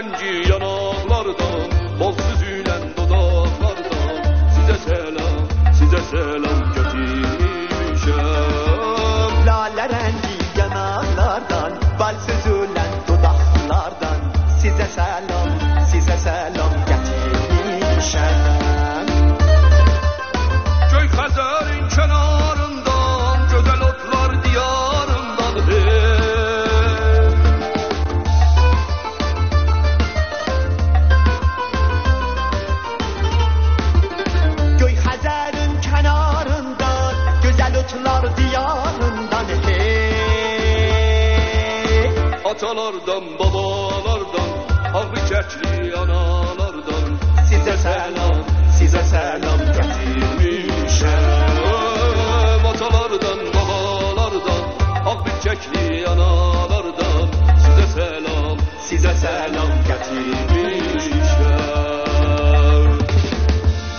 rəngi yanaqlardan, bol süzülən dodaqlardan, sizə selam götürmüşəm. Lalə rəngi yanaqlardan, bal süzülən dodaqlardan, sizə selam gətirmişəm. Göy Xəzərin kənarından, gözəl otlar diyarından, Göy Xəzərin kənarından, gözəl otlar diyarından, atalardan, babalardan, ağrı kəkli analardan, sizə selam